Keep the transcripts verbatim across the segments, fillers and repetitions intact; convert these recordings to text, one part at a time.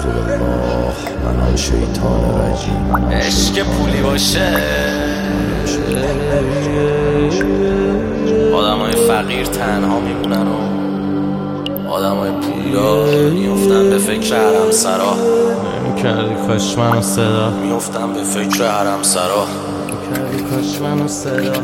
اعوذ بالله من شیطان رجیم. عشق پولی باشه آدمای فقیر تنها میمونن و آدمای پولدار میفتن به فکر حرم سرا. کردی کاش منو صدا میفتن به فکر حرم سرا. کردی کاش منو صدا.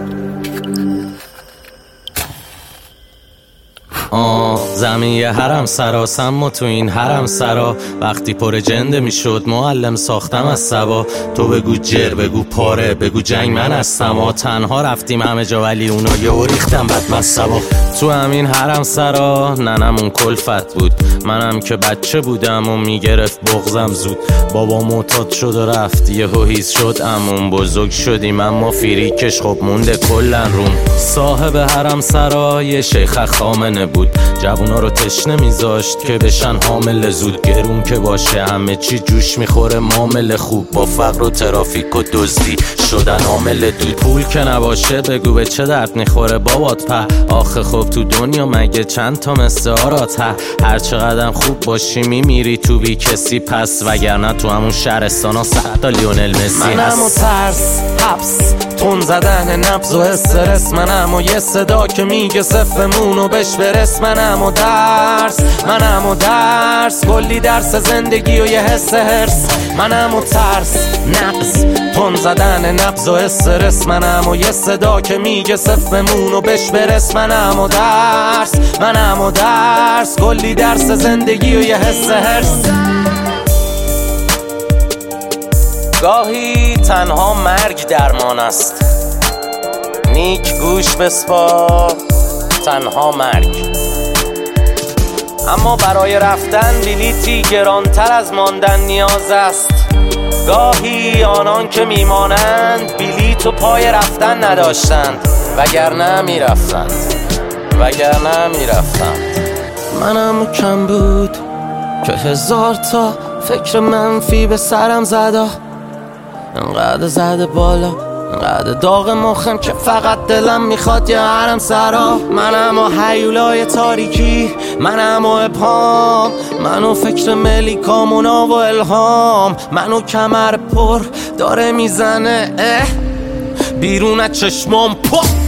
آه زمین یه حرم سراسم و تو این حرم سرا وقتی پر جنده میشد معلم ساختم از سبا. تو بگو جر بگو پاره بگو جنگ من هستم و تنها رفتیم همه جا ولی اونا یهو ریختم بد مصبا. تو همین حرم سرا ننمون کلفت بود منم که بچه بودم و میگرفت بغزم زود. بابا معتاد شد و رفت یهو هیز شد عموم بزرگ شدیم اما فریکش خب مونده کلن روم. صاحب حرم سرا یه شیخ خامنه بود جوونا رو تشنه میذاشت که بشن حامل زود. گرون که باشه همه چی جوش میخوره معامله خوب با فقر و ترافیک و دزدی شدن عامل دود. پول که نباشه بگو به چه درد میخوره بابات په. آخه خب تو دنیا مگه چند تا مثل آرات ه هر چقدر خوب باشی میمیری تو بی کسی پس وگرنه تو همون شهرستانا صد تا لیونل مسی هست. منم و ترس حبس تون زدن نبض و استرس منم و یه صدا که میگه صفمونو بش برس. منم و درس منم و درس کلی درس زندگی و یه حس هرس. منم و ترس نقص تون زدن نبض و استرس منم و یه صدا که میگه صفمونو بش برس. منم و درس منم و درس کلی درس زندگی و یه حس هرس. گاهی تنها مرگ درمان است نیک گوش بسپار تنها مرگ. اما برای رفتن بلیتی گرانتر از ماندن نیاز است. گاهی آنان که میمانند بلیت و پای رفتن نداشتند وگرنه میرفتند وگرنه میرفتند. منم کم بود که هزار تا فکر منفی به سرم زده انقدر زده بالا انقدر داغ مخم که فقط دلم میخواد یه حرم سرا. منم و هیولای تاریکی منم و ابهام منو فکر ملیکامونا و الهام. منو کمر پر داره میزنه اه بیرون از چشمام پا